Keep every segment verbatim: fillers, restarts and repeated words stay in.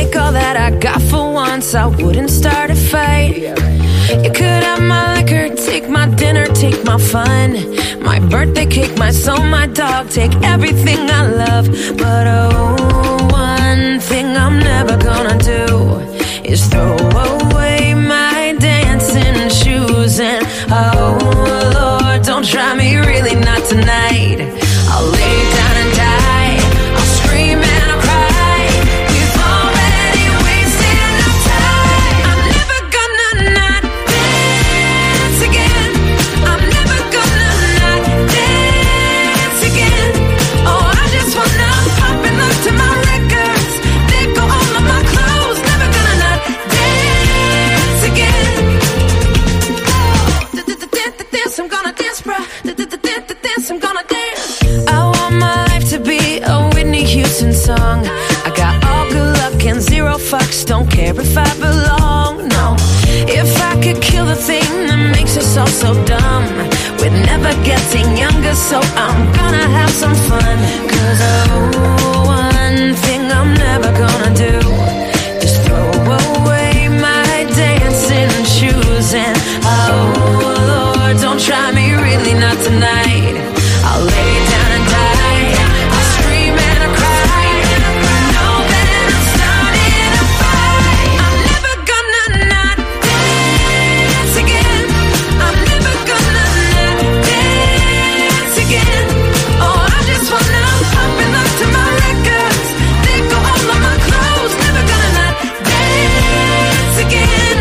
take all that I got for once, I wouldn't start a fight. You could have my liquor, take my dinner, take my fun, my birthday cake, my soul, my dog, take everything I love. But oh, one thing I'm never gonna do is throw away my dancing shoes. And oh Lord, don't try me, really not tonight. I'll lay down and die, I'll scream and I'll cry. We've already wasted enough time. I'm never gonna not dance again. I'm never gonna not dance again. Oh, I just wanna pop and look to my records, let go all of my clothes. Never gonna not dance again. Dance, I'm gonna dance, bruh. Dance, I'm gonna dance. I want my life to be a Whitney Houston song. I got all good luck and zero fucks, don't care if I belong, no. If I could kill the thing that makes us all so dumb, we're never getting younger, so I'm gonna have some fun. Cause oh, one thing I'm never gonna do is throw away my dancing shoes. And oh Lord, don't try me, really not tonight. I'll lay down and die, I'll scream and I'll cry. You know that I'm starting a fight. I'm never gonna not dance again. I'm never gonna not dance again. Oh, I just wanna pop and look to my records, let go all of my clothes. Never gonna not dance again.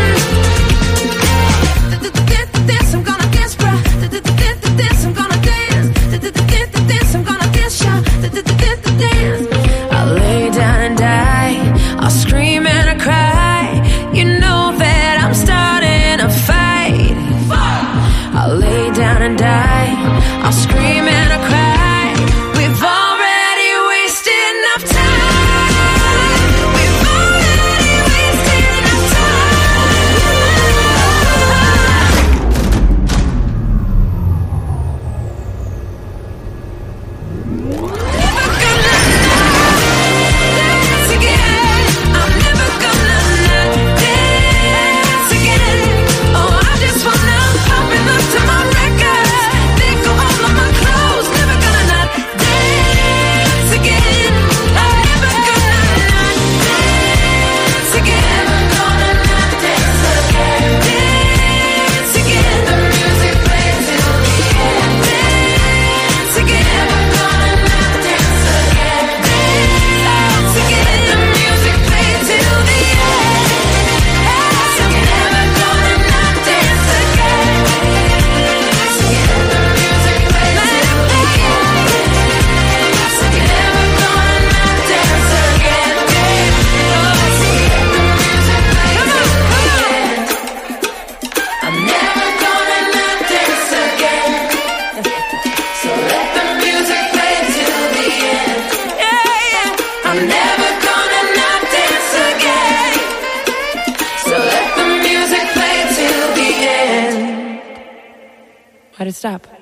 Dance, I'm gonna dance, bruh. Dance, I'm gonna dance. Dance, I'm gonna dance, y'all. Dance. I'll lay down and die, I'll scream and I'll cry. You know that I'm starting a fight. I'll lay down and die, I'll scream and I'll cry. We've already wasted enough time. We've already wasted enough dance again. I'm never gonna not dance again. Oh, I just wanna pop and look to my records, let go all of my clothes. Never gonna not dance again. I'm never gonna not dance again. Never gonna not dance again. Dance again. The music plays till the end. Dance again. Never gonna not dance again. Dance again. The music plays till the end. I'm never gonna not dance again. Dance again. The music plays till the end. I'm never gonna not dance again. Dance again. The music plays till the end. I'm never gonna not dance again. So let the music play till the end. Yeah, yeah. I'm never gonna not dance again. So let the music play till the end. Why'd it stop?